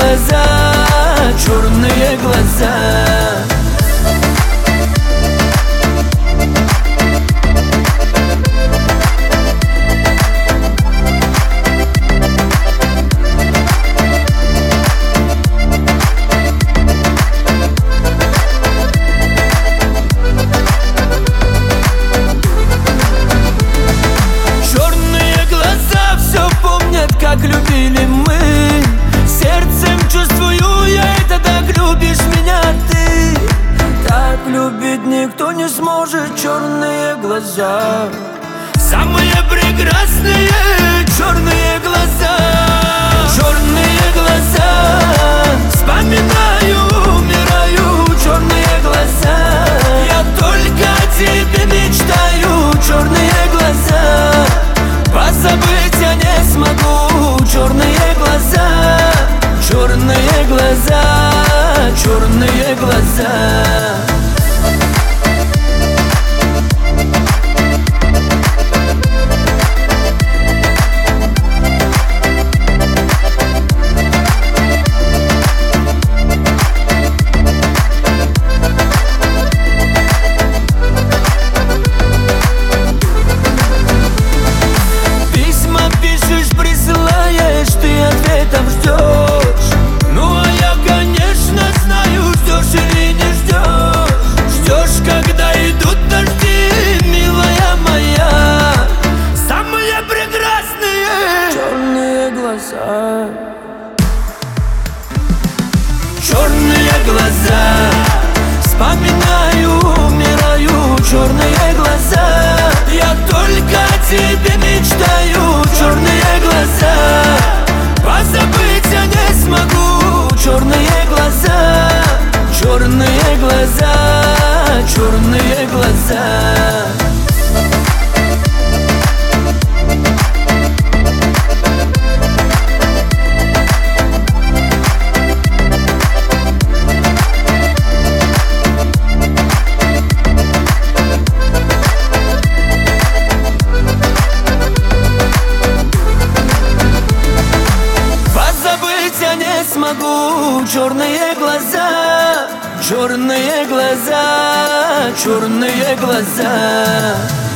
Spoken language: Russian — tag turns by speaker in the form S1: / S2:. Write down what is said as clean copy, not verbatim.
S1: глаза, черные глаза. Как любили мы, сердцем чувствую я это, так любишь меня ты. Так любить никто не сможет, черные глаза, самые прекрасные черные глаза. Черные глаза, вспоминаю, умираю, черные глаза. Я только о тебе мечтаю, черные глаза, позабыть я не смогу. Черные глаза, черные глаза, черные глаза. Ты ответом ждешь, ну а я, конечно, знаю, ждешь или не ждешь. Ждешь, когда идут дожди, милая моя, самые прекрасные черные глаза. Черные глаза, вспоминаю, умираю, черные глаза. Я только о тебе мечтаю, черные глаза, позабыть я не смогу. Черные глаза, черные глаза, черные глаза. Смогу. Черные глаза, черные глаза, черные глаза.